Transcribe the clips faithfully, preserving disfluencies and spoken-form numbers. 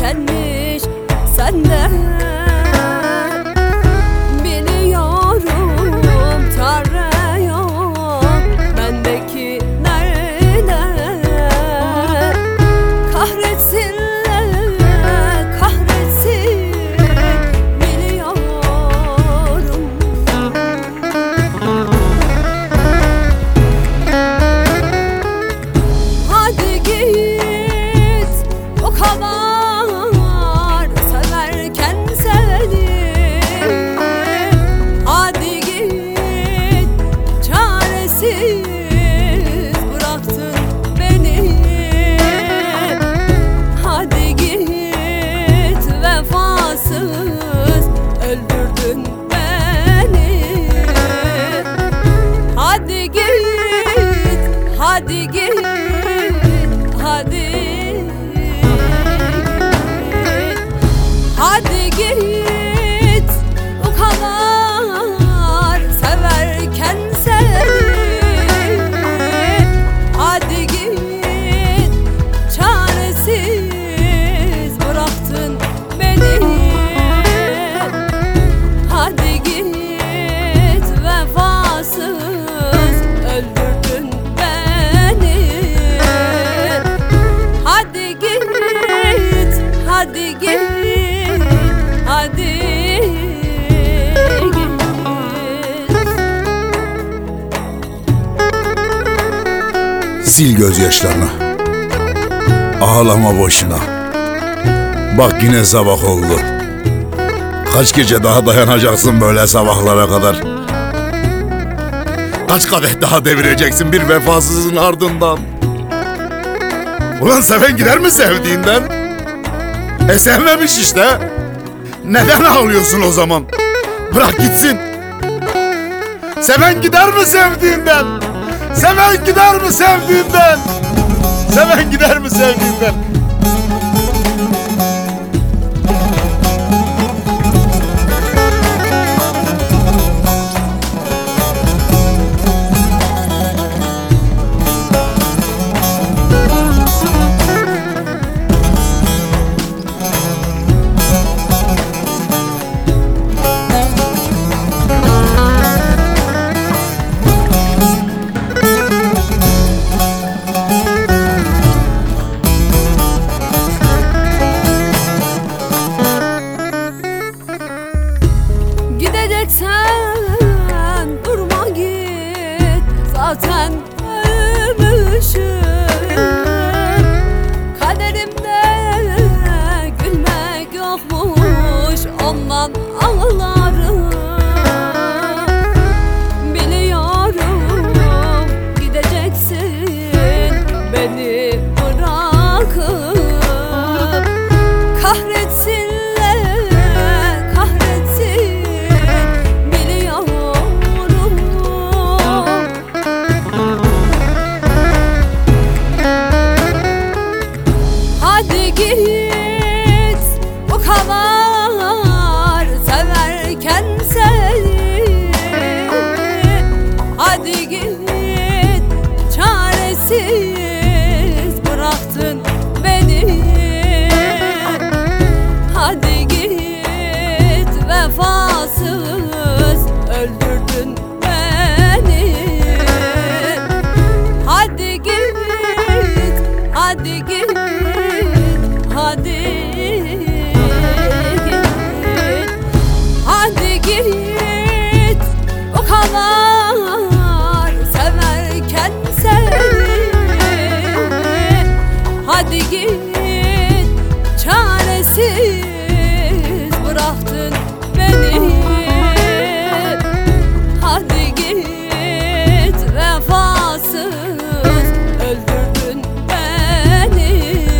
gelmiş senden. Biliyorum çare yok bendeki nerede. Kahretsinler, kahretsin biliyorum. Hadi git, o kadar severken seni. Hadi git, çaresiz bıraktın beni. Hadi git, vefasız öldürdün beni. Hadi git, hadi git, hadi hadi git, o kadar severken seni. Hadi git, çaresiz bıraktın beni. Hadi git, vefasız öldürdün beni. Hadi git, hadi git, hadi git. Sil gözyaşlarını. Ağlama boşuna. Bak yine sabah oldu. Kaç gece daha dayanacaksın böyle sabahlara kadar? Kaç kadeh daha devireceksin bir vefasızın ardından? Ulan seven gider mi sevdiğinden? E sevmemiş işte. Neden ağlıyorsun o zaman? Bırak gitsin. Seven gider mi sevdiğinden? Seven gider mi sevdiğinden? Seven gider mi sevdiğinden? Gideceksen durma git, zaten ölmüşüm. Kaderimde gülmek yokmuş, ondan ağlarım. Biliyorum gideceksin beni bırakıp. Kahretsinler, kahretsin biliyorum. Hadi git, o kadar severken seni. Hadi git, çaresiz bıraktın beni. Hadi git, vefasız öldürdün beni. Hadi git, hadi git, hadi git. Hadi git, o kadar severken seni. Hadi git, çaresiz bıraktın beni. Hadi git, vefasız öldürdün beni.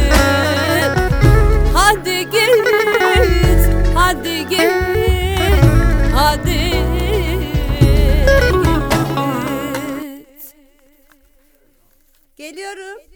Hadi git, hadi git, hadi git. Geliyorum.